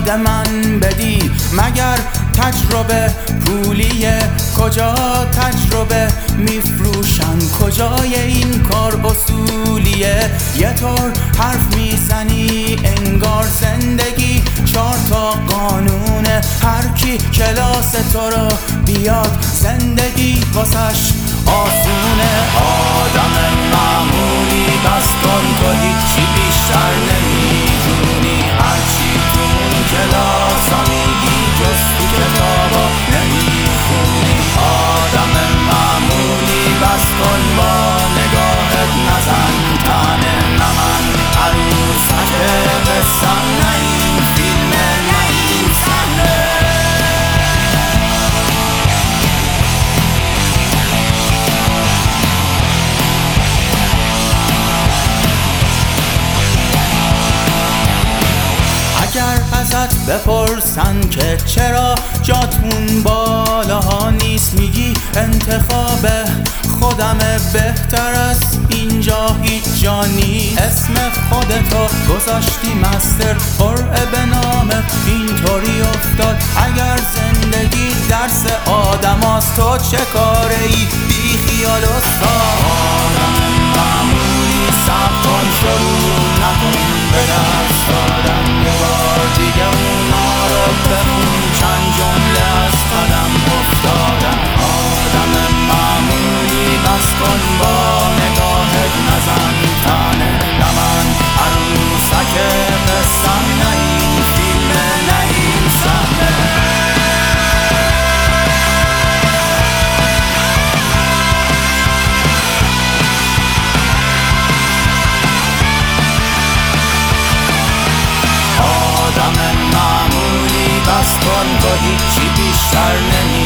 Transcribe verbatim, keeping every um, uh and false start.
یاد من بدی مگر تجربه پولیه؟ کجا تجربه میفروشن؟ کجای این کار اصولیه؟ یه طور حرف میزنی انگار زندگی چهار تا قانونه، هر کی کلاس تو رو بیاد زندگی واسش آسونه. آدم معمولی بس کن تو هیچی بیشتر نمیدونی، هرچی تو اون کلاس ها میگی جز تو کتابا نمیخونی. آدم معمولی بس کن با نگاهت نزن تنه نمن، عروسک قصم نه این فیلمه نه این صحنه. اگر ازت بپرسن که چرا جاتون بالاها نیست، میگی انتخاب خودمه، بهتر از اینجا هیچ جا نیست. اسم خودتو گذاشتی مستر قرعه به نامت اینطوری افتاد. اگر زندگی درس آدم هاست تو چه کاره ای بی خیال استاد؟ آدم معمولی صبر کن شروع نکن به درس دادن، یه بار دیگه اونا رو بخون چند جمله از قدم افتادن. آدم معمولی بس کن با نگاهت نزن تنه نمن، عروسک قصم نه این فیلمه نه این صحنه. آدم معمولی بس کن تو هیچی بیشتر نمی